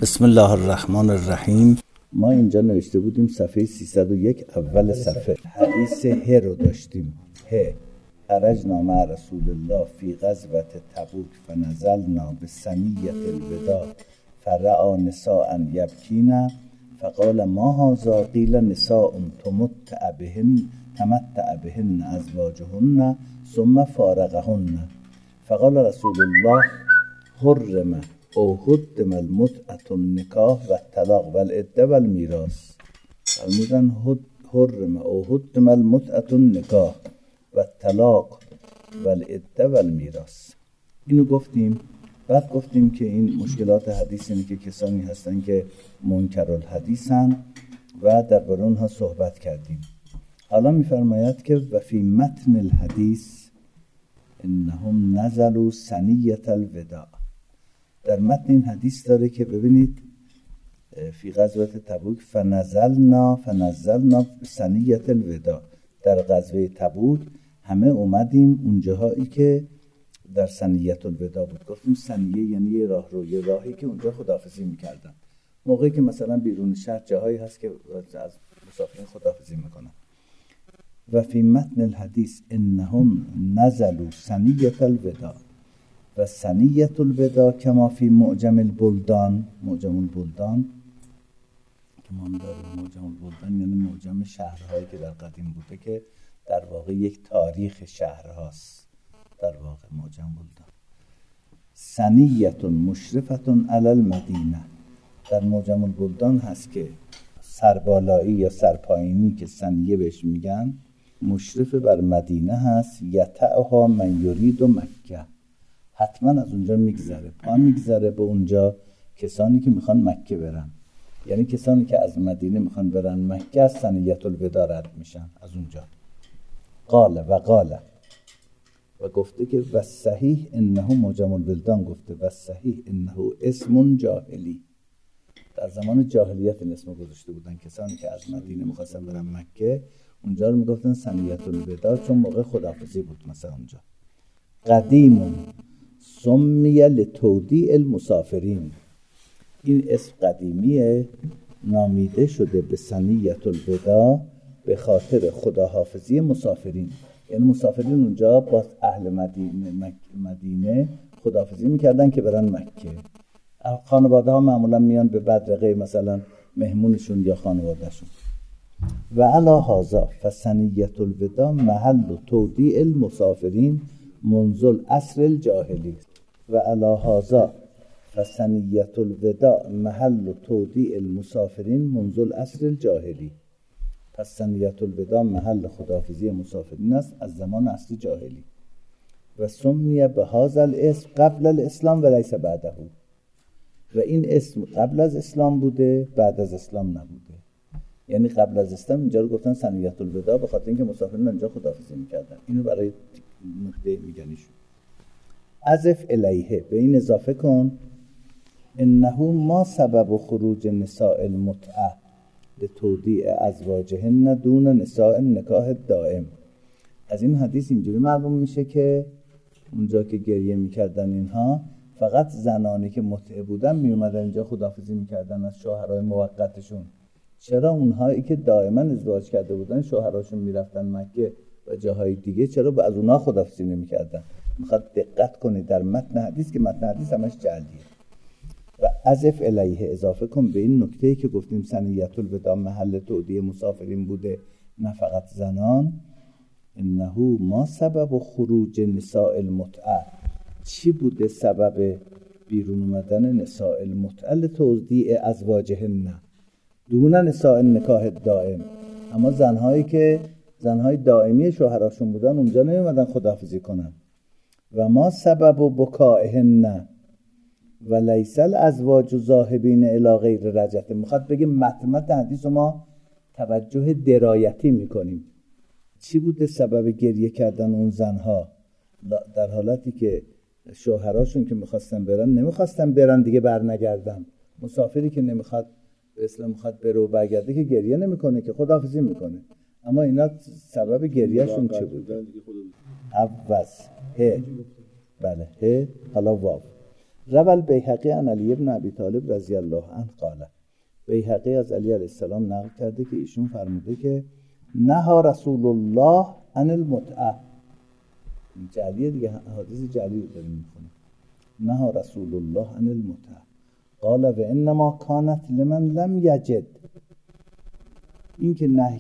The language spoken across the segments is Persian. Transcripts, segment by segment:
بسم الله الرحمن الرحیم. ما اینجا نوشته بودیم صفحه 301 اول صفحه حدیث ه رو داشتیم. ه خرجنا مع رسول الله فی غزوة تبوک فنزلنا بثنیة الوداع فرأى نساء یبکین فقال ما هذا قیل نساء تمتع بهن ازواجهن ثم فارقهن فقال رسول الله حرم او حدم المتعة النکاح و الطلاق و العده و المیراث. فرمودن حرم او حدم المتعة النکاح و الطلاق و العده و المیراث. اینو گفتیم. بعد گفتیم که این مشکلات حدیث اینه که کسانی هستن که منکرالحدیثن و درباره اونها صحبت کردیم. حالا میفرماید که و فی متن الحدیث انهم نزلوا ثنیة الوداع. در متن این حدیث داره که ببینید فی غزوة تبوک فنزلنا ثنیة الوداع. در غزوه تبوک همه اومدیم اونجاهایی که در ثنیة الوداع بود. گفتیم ثنیه یعنی یه راهی که اونجا خداحافظی میکردن. موقعی که مثلا بیرون شهر جاهایی هست که از مسافرین خداحافظی میکنن. و فی متن الحدیث انهم نزلوا ثنیة الوداع و ثنیة الوداع کما فی معجم البلدان. معجم البلدان که ما داریم معجم البلدان یعنی معجم شهرهایی که در قدیم بوده که در واقع یک تاریخ شهرهاست. در واقع معجم بلدان ثنیة مشرفة علی المدینه. در معجم البلدان هست که سربالایی یا سرپایینی که ثنیه بهش میگن مشرف بر مدینه هست. یطعها من یرید مکه. حتما از اونجا میگذره، پا میگذره به اونجا کسانی که میخوان مکه برن. یعنی کسانی که از مدینه میخوان برن مکه از ثنیة الوداع رد میشن از اونجا. قال و گفته که و صحیح انه معجم البلدان گفته و صحیح انه اسم جاهلی. در زمان جاهلیت این اسم گذاشته بودن. کسانی که از مدینه میخواستن برن مکه اونجا رو میگفتن ثنیة الوداع چون موقع خداحافظی بود. مثلا اونجا قدیم سمی لتودیع المسافرین. این اسم قدیمیه، نامیده شده به ثنیة الوداع به خاطر خداحافظی مسافرین. یعنی مسافرین اونجا با اهل مدینه خداحافظی میکردن که برن مکه. خانواده ها معمولا میان به بدرقه مثلا مهمونشون یا خانوادهشون. و علی هذا فثنیة الوداع محل تودیع المسافرین منذ العصر الجاهلی. و علی هذا فثنیة الوداع محل تودیع المسافرین منذ العصر الجاهلی. پس ثنیة الوداع محل خداحافظی مسافرین است از زمان عصر جاهلی. و سمی به هذا الاسم قبل الاسلام و لیس بعده. و این اسم قبل از اسلام بوده، بعد از اسلام نبوده. یعنی قبل از اسلام اینجا رو گفتن ثنیة الوداع به خاطر اینکه مسافرین اینجا خداحافظی میکردن. اینو برای نکته میگنیشون. اضف الیه، به این اضافه کن انه ما سبب خروج نساء المتعه لتودیع ازواجهن دون نساء نکاح دائم. از این حدیث اینجوری معلوم میشه که اونجا که گریه میکردن اینها فقط زنانی که متعه بودن میومدن اینجا خداحافظی میکردن از شوهرای موقتشون. چرا اونهایی که دائما ازدواج کرده بودن شوهراشون میرفتن مکه و جاهای دیگه چرا از اونها خداحافظی نمیکردن؟ میخواد دقت کنید در متن حدیث که متن حدیث همش جعلیه. و اضف الیه، اضافه کن به این نکته‌ای که گفتیم ثنیة الوداع محل تودیع مسافرین بوده نه فقط زنان. انه ما سبب خروج نساء المتعه، چی بوده سبب بیرون اومدن نساء المتعه لتودیع ازواجهن دون نساء نکاح دائم. اما زنهای دائمی شوهراشون بودن اونجا نمیومدن خداحافظی کنن. و ما سبب بکائهن و لیس الازواج ذاهبین الی غیر رجعت. میخواد بگه متن حدیث ما توجه درایتی میکنیم. چی بوده سبب گریه کردن اون زنها در حالتی که شوهراشون که نمیخواستن برن دیگه برنگردن. مسافری که نمیخواد به اسلام میخواد بره و برگرده که گریه نمیکنه که خداحافظی میکنه. اما اینا سبب گریهشون چی بود؟ عوض ه، بله ه، حالا واو. روى البیهقی عن علی بن ابی طالب رضی الله عنه قال، بیهقی از علی علیه السلام نقل کرده که ایشون فرموده که نهى رسول الله عن المتعه. این جعلیه دیگه، حدیث جعلی رو داریم میخونیم. نهى رسول الله عن المتعه قال و انما کانت لمن لم یجد. این که نهی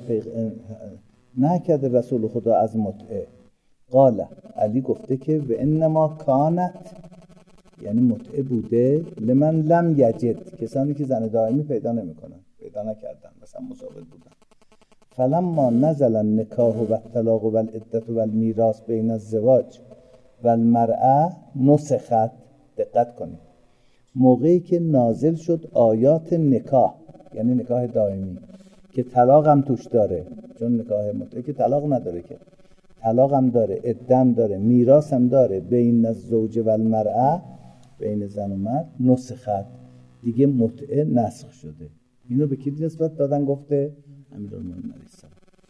کرده رسول خدا از متعه. قال، علی گفته که و انما کانت، یعنی متعه بوده لمن لم یجد، کسانی که زن دائمی پیدا نمیکنن، پیدا نکردن، مثلا مسافر بودن. فلما نزل النکاح و الطلاق و العدة و المیراث بین الزواج و المرأة نسخت. دقت کنید، موقعی که نازل شد آیات نکاح، یعنی نکاح دائمی که طلاق هم توش داره، چون نکاح متعه که طلاق نداره، که طلاق هم داره، عده هم داره، میراث هم داره، بین الزوج و المرأة، بین زن و مرد، نسخت، دیگه متعه نسخ شده. اینو به کی نسبت دادن؟ گفته امیرالمومنین علیه السلام.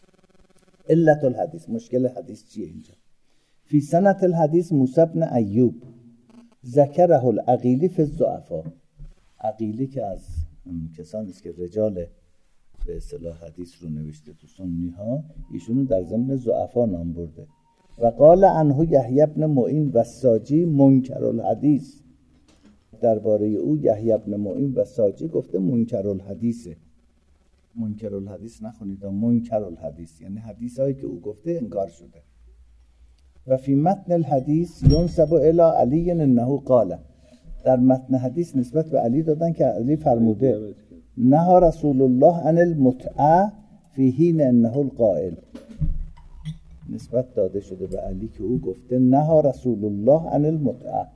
علت الحدیث، مشکل حدیث چیه اینجا؟ فی سنة الحدیث موسی بن ایوب ذکره العقیلی فی الضعفاء. عقیلی که از کسانی است که رجال به اصطلاح حدیث رو نوشته تو سنی ها، ایشونو در ضمن ضعفا نام برده. و قال عنه یحیی بن معین و ساجی منکر الحدیث. درباره او یحیی بن معین و ساجی گفته منکر الحدیثه. منکر الحدیث نخونید، منکر الحدیث یعنی حدیث هایی که او گفته انکار شده. و فی متن الحدیث ینسب الی علی انه قال. در متن حدیث نسبت به علی دادن که علی فرموده نهى رسول الله عن المتعه فی حین انه القائل. نسبت داده شده به علی که او گفته نهى رسول الله عن المتعه،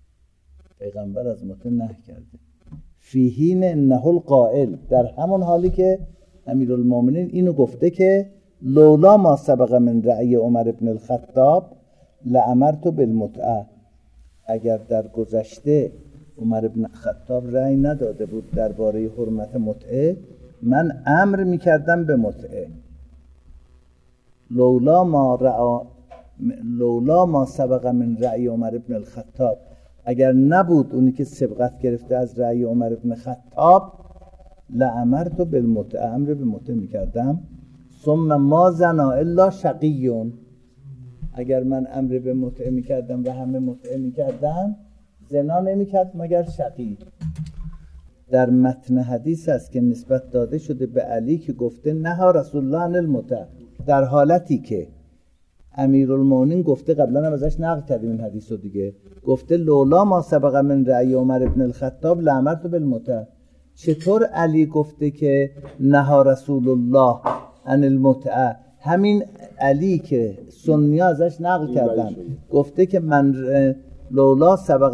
پیغمبر از متعه نهی کرده. فی حین انه القائل، در همون حالی که امیرالمومنین اینو گفته که لولا ما سبق من رأی عمر بن الخطاب لامرت بالمتعه. اگر در گذشته عمر بن الخطاب رأی نداده بود درباره حرمت متعه، من امر میکردم به متعه. لولا ما سبق من رأی عمر بن الخطاب، اگر نبود اونی که سبقت گرفته از رأی عمر بن خطاب، لامرت بالمتعه، امر به متعه میکردم. ثم ما زنا الا شقی. اگر من امر به متعه میکردم و همه متعه میکردن، زنا نمیکرد مگر شقی. در متن حدیث است که نسبت داده شده به علی که گفته نهى رسول الله عن المتعه، در حالتی که امیرالمومنین گفته، قبلا هم ازش نقل کردیم این حدیث رو دیگه، گفته لولا ما سبق من رأی عمر بن الخطاب لامرت بالمتعه. چطور علی گفته که نهى رسول الله عن المتعه؟ همین علی که سنی ازش نقل کردن گفته که من لولا سبق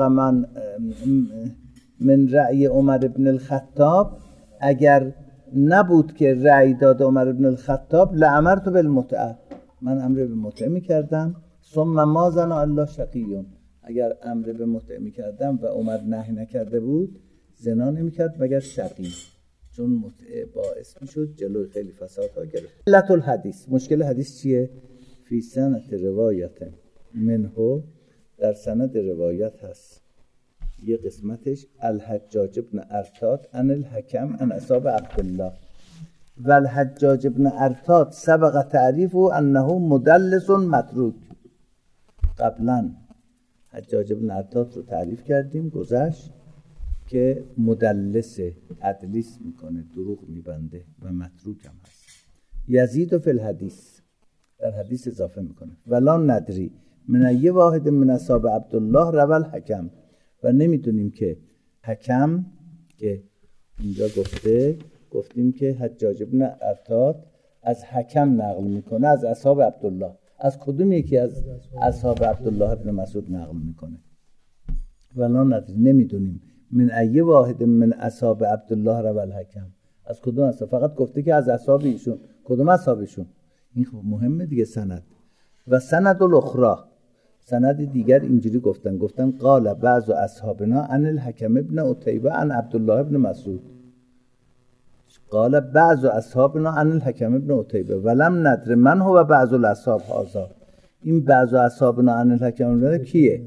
من رأی عمر بن الخطاب، اگر نبود که رأی داد عمر بن الخطاب لامرت بالمتعه، من امر به متعه میکردم. ثم ما زنا الا شقی، اگر امر به متعه میکردم و عمر نهی نکرده بود، زنا نمیکرد مگر شقی، چون متعه باعث میشد جلوی خیلی فسادها گرفت. علت الحدیث، مشکل حدیث چیه؟ فی سند روایت منه، در سند روایت هست یه قسمتش الحجاج بن ارتاد عن الحکم عن اصحاب عبدالله. و الحجاج بن ارتاد سبق تعریفه انه مدلس متروک. قبلا حجاج بن ارتاد رو تعریف کردیم، گذشت که مدلس، تدلیس میکنه، دروغ میبنده و متروک هم هست. یزید فی الحدیث، در حدیث اضافه میکنه. ولا ندری من یه واحد من اصحاب عبدالله روى الحکم، و نمیدونیم که حکم که اینجا گفتیم که حجاج بن ارتاد از حکم نقل میکنه، از اصحاب عبدالله، از کدوم یکی از اصحاب عبدالله ابن مسعود نقل میکنه. ولا ندری، نمیدونیم من ای واحد من اصحاب عبدالله روى الحکم، از کدوم اصحاب، فقط گفته که از اصحاب ایشون. کدوم اصحابشون؟ این خب مهمه دیگه سند. و سند الاخرى، سند دیگر اینجوری گفتن قال بعض اصحابنا عن الحکم ابن عتیبه عن عبدالله ابن مسعود. قال بعض اصحابنا عن الحکم ابن عتیبه ولم ندر من هو بعض الاصحاب هذا. این بعض اصحابنا عن الحکم ابن کیه؟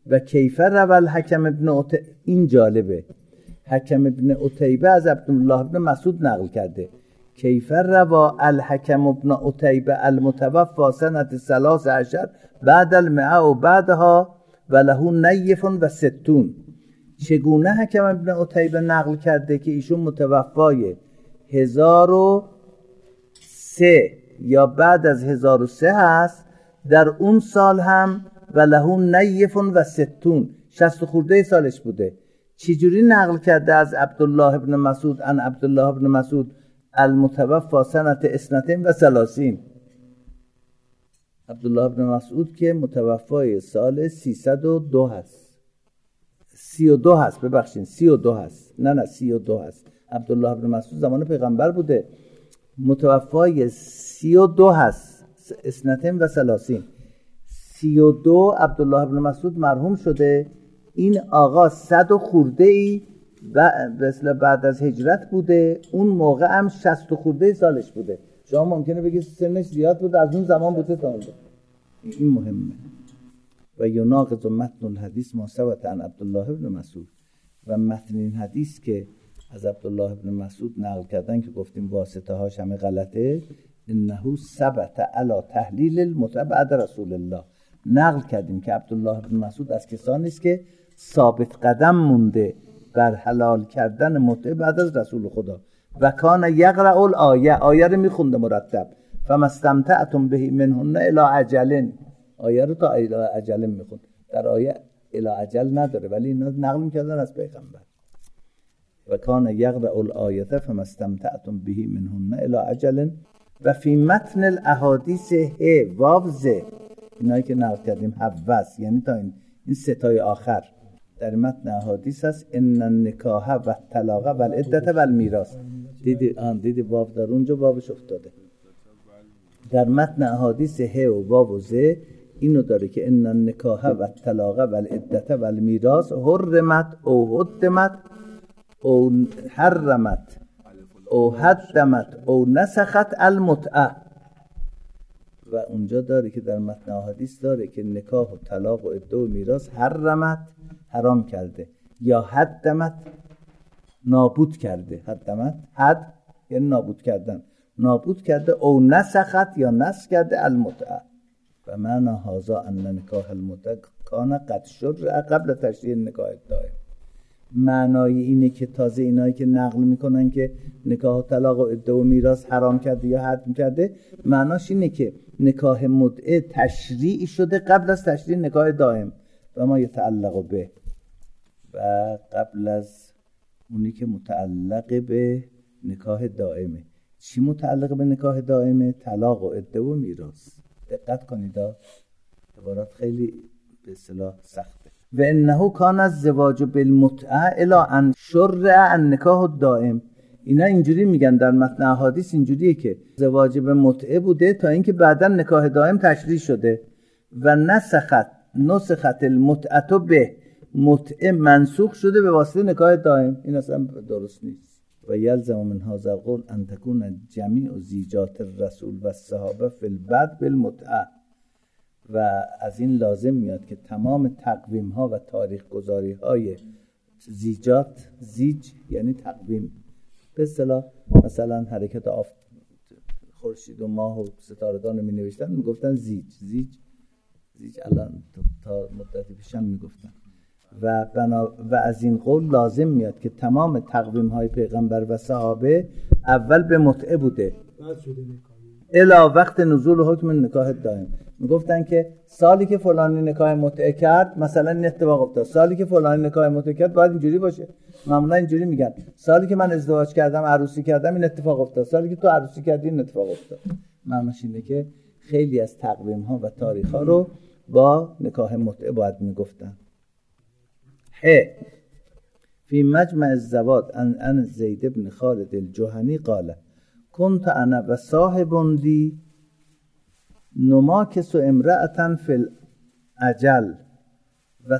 و کیف روى الحکم ابن این جالبه، حکم ابن عتیبه از عبدالله ابن مسعود نقل کرده کیف روى الحکم ابن عتیبه المتوفى سنة 13 بعد المئة و بعدها و له نیف و 60. چگونه حکم ابن عتیبه نقل کرده که ایشون متوفای 1003 یا بعد از 1003 هست، در اون سال هم و له نیف و 60 خورده سالش بوده. چجوری نقل کرده از عبدالله ابن مسعود ان عبدالله ابن مسعود المتوفى سنة 32 عبدالله ابن مسعود که متوفای سال 302 هست، 32 هست، ببخشید 32 هست، نه 32 هست. عبدالله ابن مسعود زمان پیغمبر بوده، متوفای 32 هست، 32. 32 عبدالله ابن مسعود مرحوم شده. این آقا 100 خورده ای بعد از هجرت بوده، اون موقع هم 60 خورده سالش بوده. شما ممکنه بگید سنش زیاد بوده، از اون زمان بوده تا اونجا. این مهمه. و یناقض متن الحدیث ما ثبت عن عبدالله ابن مسعود، و متن این حدیث که از عبدالله ابن مسعود نقل کردن که گفتیم واسطه هاش همه غلطه، انه ثبت علی تحلیل المتع بعد رسول الله، نقل کردیم که عبدالله ابن مسعود از کسانی است که ثابت قدم مونده بر حلال کردن متع بعد از رسول خدا. و کان یقرأ آیه رو میخونده مرتب، فما استمتعتم به منهن الی اجل، آیه رو تا الی اجل میخوند. در آیه الی اجل نداره، ولی اینا نقل میکردن از پیغمبر. و کان یقرأ الآیه فما استمتعتم به منهن الی اجل. و فی متن الاحادیث واو ز، اینایی که نقل کردیم حوز، یعنی تا این ستای آخر در متن احادیث هست، ان النکاح و الطلاق و العدة و المیراث. دیدی واو در اونجا واوش افتاده. در متن احادیث و واو و ز اینو داره که ان النکاح و الطلاق و العدة و المیراث حرمت او حدمت او حرمت او حدمت او نسخت المتعه. و اونجا داره که در متن احادیث داره که نکاح و طلاق و عده و میراث حرمت حرام کرده، یا حدمت نابود کرده. حدمت حد یعنی نابود کردن، نابود کرده، او نسخت یا نسخ کرده المتعه. و معنی هذا ان نکاح المتعه کان قد شرع قبل تشریع نکاح الدائم. معنای اینه که تازه اینایی که نقل میکنن که نکاح و طلاق و عده و میراث حرام کرده یا حد کرده، معناش اینه که نکاح متعه تشریع شده قبل از تشریع نکاح دائم و ما یتعلق به، و قبل از اونی که متعلق به نکاح دائمه. چی متعلق به نکاح دائمه؟ طلاق و عده و میراث. دقت کنید، عبارات خیلی به اصطلاح سخته. و انه کان الزواج بالمتعه الی ان شرع النکاح الدائم. اینا اینجوری میگن در متن احادیث، اینجوریه که زواج به متعه بوده تا اینکه بعدا نکاح دائم تشریع شده. و نسخت المتعه به، متعه منسوخ شده به واسطه نکاح دائم. این اصلا درست نیست. و یلزم من هذا القول ان تكون جمیع زیجات الرسول و الصحابه فی البدء بالمتعه. و از این لازم میاد که تمام تقویم ها و تاریخ گذاری های زیجات، زیج یعنی تقویم، به اصطلاح مثلا حرکت خورشید و ماه و ستارگان رو می نوشتن، می گفتن زیج الان تا مدتی پیشم می گفتن. و از این قول لازم میاد که تمام تقویم های پیغمبر و صحابه اول به متعه بوده الا وقت نزول حکم نکاح دائم. میگفتن که سالی که فلانی نکاح متعه کرد مثلا این اتفاق افتاد، سالی که فلانی نکاح متعه کرد باید اینجوری باشه. معمولا اینجوری میگن سالی که من ازدواج کردم، عروسی کردم، این اتفاق افتاد، سالی که تو عروسی کردی این اتفاق افتاد. معنیش اینه که خیلی از تقویم ها و تاریخ ها رو با نکاح متعه باید میگفتن. فی مجمع الزواج ان زید بن خالد الجهنی قال كنت انا و صاحب لی نماکس امرأة فی الاجل و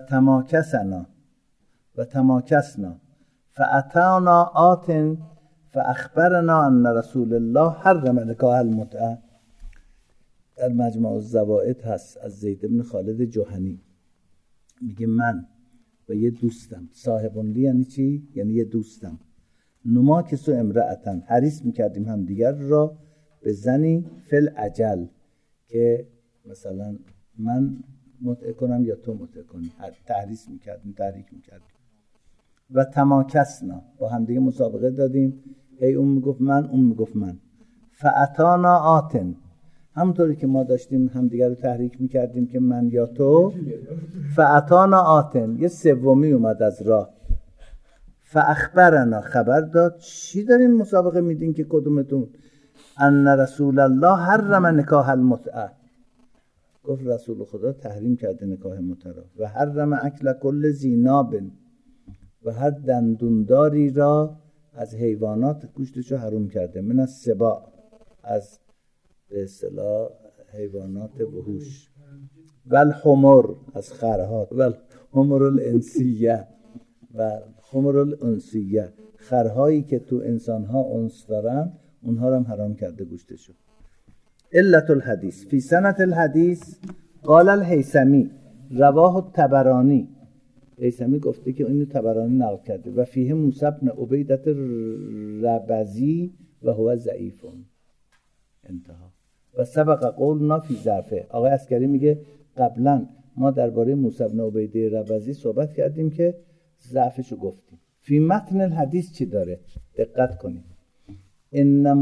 تماکسنا فاتانا آت فاخبرنا ان رسول الله حرم نکاح المتعه. در مجمع الزوائد هست از زید بن خالد جهنی. میگه من و یه دوستم، صاحبون لی یعنی چی؟ یعنی یه دوستم، نما کسو امرأتن، حریص میکردیم هم دیگر را به زنی فل عجل، که مثلا من متع کنم یا تو متع کنی، تحریص میکردیم، تحریک میکردیم. و تماکسنا، با هم دیگه مسابقه دادیم، هی اون میگفت من، اون میگفت من. فاتانا آتن، همونطوری که ما داشتیم همدیگه رو تحریک میکردیم که من یا تو، فاتانا آتن، یه سومی اومد از راه، فاخبرنا، خبر داد چی دارین مسابقه میدین که کدومتون، ان رسول الله حرم نکاح المتعه، گفت رسول خدا تحریم کرده نکاح متعه را، و حرم اکل کل ذی ناب، و هر دندونداری را از حیوانات گوشتشو حرام کرده، من از سباع، از به اصطلاح حیوانات وحوش، و الحمر، از خرها، و الحمر الانسیه، و حمر الانسیه، خرهایی که تو انسانها انس دارن اونها رو هم حرام کرده گوشتشو. علت الحدیث فی سنة الحدیث قال الهیثمی رواه الطبرانی، هیثمی گفته که اینو طبرانی نقل کرده، و فیه موسی بن عبیدة الربزی و هو ضعیف، انتها. و سبق قولنا فی ضعفه، آقای عسکری میگه قبلا ما درباره موسی بن عبیده ربزی صحبت کردیم که ضعفشو گفتیم. فی متن الحدیث چی داره؟ دقت کنید. ان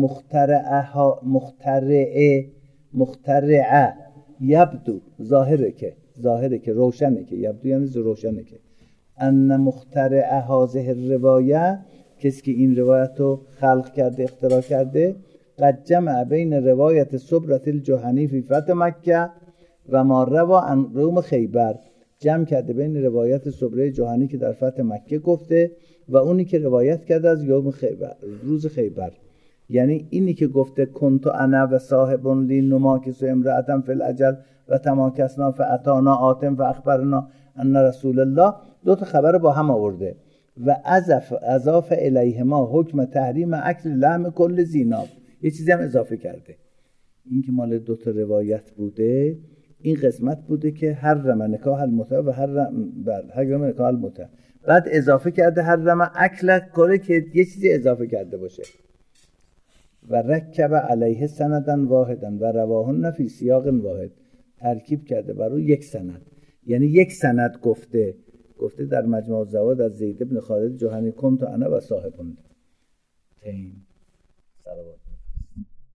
مخترعه یبدو، ظاهره که روشنه که، یبدو یعنی روشنه که، ان مخترع هذه الروایه، کسی که این روایت رو خلق کرده، اختراع کرده، قد جمع بین روایت صبرة الجهنی فی فتح مکه و ما روا عن روم خیبر، جمع کرده بین روایت صبره جهنی که در فتح مکه گفته و اونی که روایت کرده از یوم خیبر، روز خیبر. یعنی اینی که گفته کنت انا و صاحب لی نماکس امرأة فی العجل و تماکسنا فاتانا آتم و اخبرنا ان رسول الله، دو تا خبر با هم آورده و اضاف الیهما حکم تحریم اکل لحم کل ذی ناب، یه چیزی هم اضافه کرده. این که مال دو تا روایت بوده، این قسمت بوده که حرم نکاح المتعه و حرم نکاح المتعه، بعد اضافه کرده حرم اکل کل، که یه چیزی اضافه کرده باشه. و رکب علیه سندن واحدن و رواهن فی سیاق واحد، ترکیب کرده بر او یک سند، یعنی یک سند گفته در مجموع الزوائد از زید بن خالد جهنی کنت انا و صاحبون تین. صلوات